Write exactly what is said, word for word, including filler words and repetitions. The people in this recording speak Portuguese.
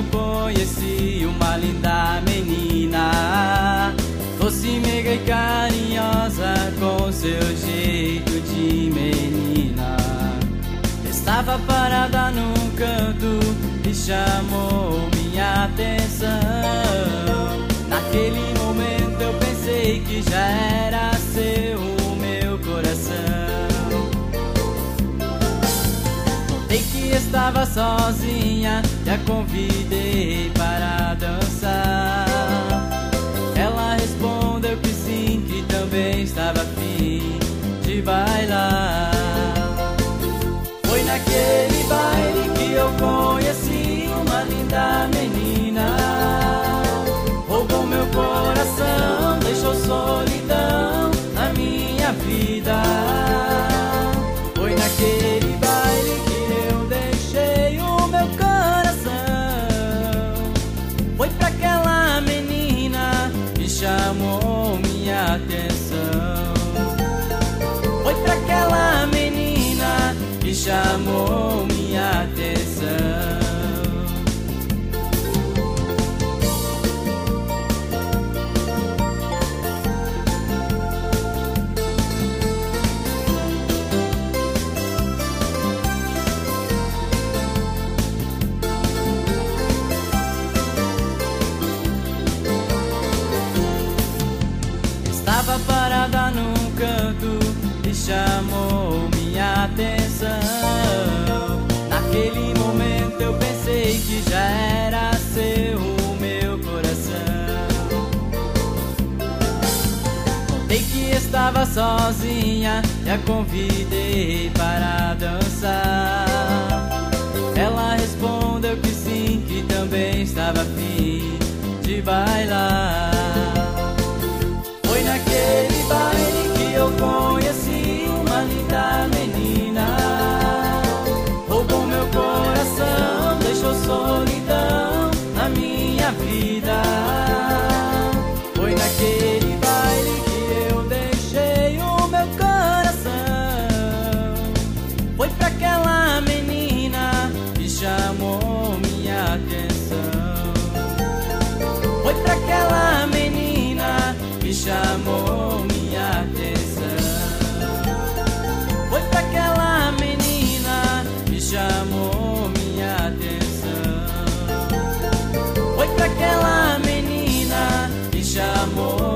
conheci uma linda menina, doce, meiga e carinhosa, com seu jeito de menina. Estava parada num canto e chamou minha atenção. Naquele momento eu pensei que já era seu o meu coração. Notei que estava sozinha e a convidei para dançar. Ela respondeu que sim, que também estava afim de bailar. Foi naquele baile que eu conheci uma linda menina. Roubou meu coração, deixou solidão na minha vida. Foi naquele baile que eu deixei o meu coração. Foi pra aquela menina que chamou minha atenção. Foi pra aquela menina que chamou minha atenção. Estava parada num canto e chamou minha atenção. Naquele momento eu pensei que já era seu o meu coração. Notei que estava sozinha e a convidei para dançar. Ela respondeu que sim, que também estava afim de bailar. Foi naquele baile que eu conheci uma linda menina. Roubou meu coração, deixou solidão na minha vida. Foi naquele baile que eu deixei o meu coração. Foi pra aquela menina que chamou minha atenção. Foi pra aquela menina que chamou minha atenção. Foi pra aquela menina que chamou minha atenção. Foi pra aquela menina que chamou